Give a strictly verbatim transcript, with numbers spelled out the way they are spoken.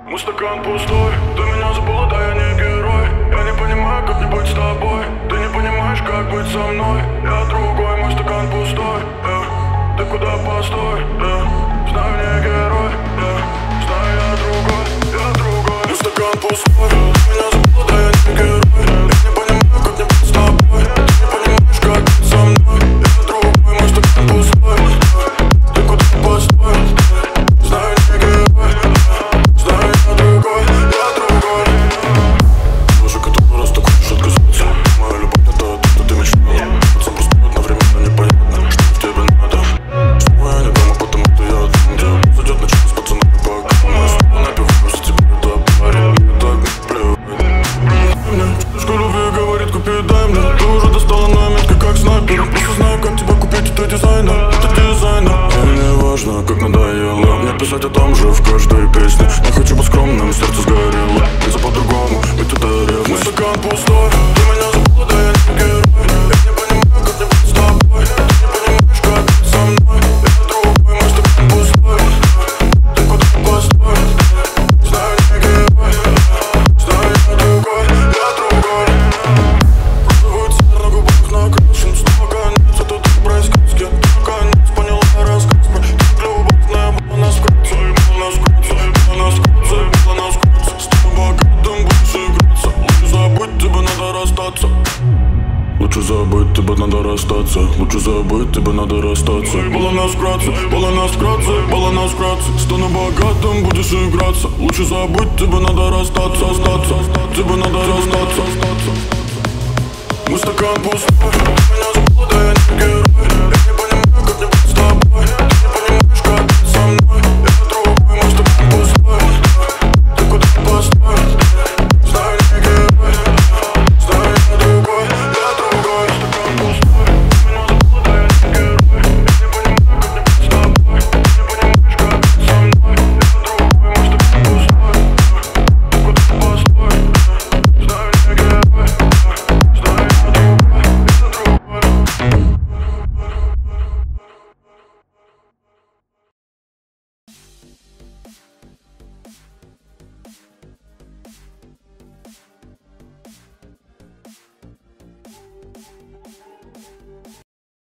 Мой стакан пустой, ты меня забыла, да я не герой. Я не понимаю, как не быть с тобой. Ты не понимаешь, как быть со мной. Я другой, мой стакан пустой, yeah. Ты куда постой, yeah. Знаю, не герой, yeah. Знаю, я другой, я другой. Мой стакан пустой, ты меня забыла, да я не герой. Я не понимаю, как не быть с тобой. Ты не понимаешь, как быть со мной. Я другой, мой стакан пустой, yeah. Ты куда постой, yeah. Знаю, не герой, yeah. Знаю, я другой, я другой. Мужик, который раз так хочешь отказаться. Моя любовь не то, что ты мечтала. Пацан просто одновременно непонятно, что в тебе надо. Снова я не дома, потому что я там, где зайдет на час с пацанами пока. Мы снова напиваем за тебя, это парень. Мне так не плевать. Мне чашка любви говорит, купи, дай мне. Ты уже достала на метке, как снайпер. Просто знаю, как тебя купить, это дизайнер, это дизайнер. Мне не важно, как надоело мне писать о том же в каждой песне. Не хочу быть скромным, сердце сгорело. Это по-другому, ведь это ревность. Мой стакан пустой, ты меня забыла, да я не герой. Я не понимаю, как не быть с тобой. Ты не понимаешь, как быть со мной. Я другой, мой стакан пустой. Ты куда постой, знаю, не герой. Знаю, я другой, я другой. Розовый цвет на губах накрашен. Снова конец, это доброй сказки. Наконец поняла рассказ про как любовная была нас вкратце. Была нас вкратце, была нас вкратце, была нас вкратце. С тобой богатым будешь играться. Лучше забыть, тебе надо расстаться. Лучше забыть, тебе надо расстаться. Лучше забыть, тебе надо расстаться. Была нас вкратце, была нас вкратце, была нас вкратце. Стану богатым, будешь играться. Лучше забыть, тебе надо расстаться, остаться. Тебе надо расстаться, остаться. Мой стакан пустой, меня забыла, да я не герой.